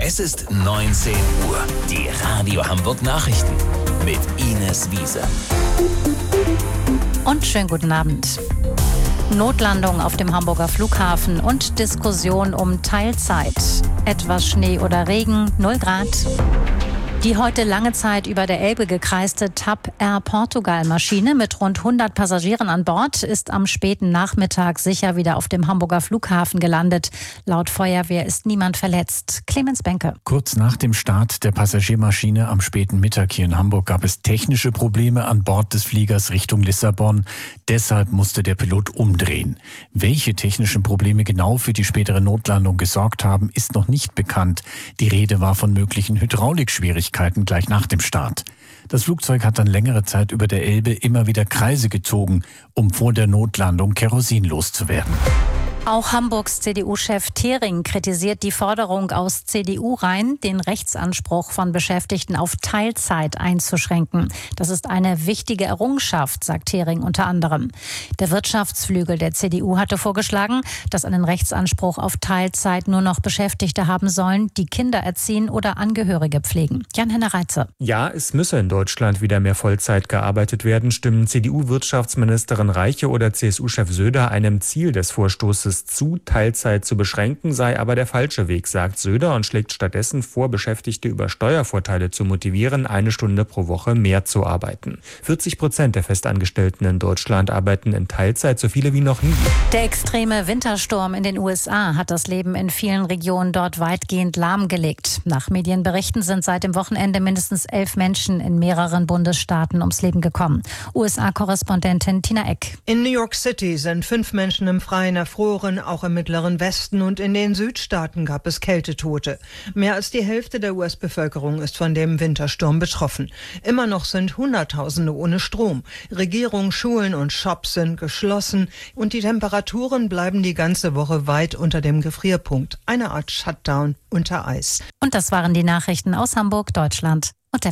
Es ist 19 Uhr. Die Radio Hamburg Nachrichten mit Ines Wiese. Und schönen guten Abend. Notlandung auf dem Hamburger Flughafen und Diskussion um Teilzeit. Etwas Schnee oder Regen, 0 Grad. Die heute lange Zeit über der Elbe gekreiste TAP Air Portugal Maschine mit rund 100 Passagieren an Bord ist am späten Nachmittag sicher wieder auf dem Hamburger Flughafen gelandet. Laut Feuerwehr ist niemand verletzt. Clemens Benke. Kurz nach dem Start der Passagiermaschine am späten Mittag hier in Hamburg gab es technische Probleme an Bord des Fliegers Richtung Lissabon. Deshalb musste der Pilot umdrehen. Welche technischen Probleme genau für die spätere Notlandung gesorgt haben, ist noch nicht bekannt. Die Rede war von möglichen Hydraulikschwierigkeiten gleich nach dem Start. Das Flugzeug hat dann längere Zeit über der Elbe immer wieder Kreise gezogen, um vor der Notlandung Kerosin loszuwerden. Auch Hamburgs CDU-Chef Thering kritisiert die Forderung aus CDU-Reihen, den Rechtsanspruch von Beschäftigten auf Teilzeit einzuschränken. Das ist eine wichtige Errungenschaft, sagt Thering unter anderem. Der Wirtschaftsflügel der CDU hatte vorgeschlagen, dass einen Rechtsanspruch auf Teilzeit nur noch Beschäftigte haben sollen, die Kinder erziehen oder Angehörige pflegen. Jan-Henner Reitze. Ja, es müsse in Deutschland wieder mehr Vollzeit gearbeitet werden, stimmen CDU-Wirtschaftsministerin Reiche oder CSU-Chef Söder einem Ziel des Vorstoßes zu, Teilzeit zu beschränken, sei aber der falsche Weg, sagt Söder und schlägt stattdessen vor, Beschäftigte über Steuervorteile zu motivieren, 1 Stunde pro Woche mehr zu arbeiten. 40% der Festangestellten in Deutschland arbeiten in Teilzeit, so viele wie noch nie. Der extreme Wintersturm in den USA hat das Leben in vielen Regionen dort weitgehend lahmgelegt. Nach Medienberichten sind seit dem Wochenende mindestens 11 Menschen in mehreren Bundesstaaten ums Leben gekommen. USA-Korrespondentin Tina Eck. In New York City sind 5 Menschen im Freien erfroren. Auch im Mittleren Westen und in den Südstaaten gab es Kältetote. Mehr als die Hälfte der US-Bevölkerung ist von dem Wintersturm betroffen. Immer noch sind Hunderttausende ohne Strom. Regierung, Schulen und Shops sind geschlossen und die Temperaturen bleiben die ganze Woche weit unter dem Gefrierpunkt. Eine Art Shutdown unter Eis. Und das waren die Nachrichten aus Hamburg, Deutschland.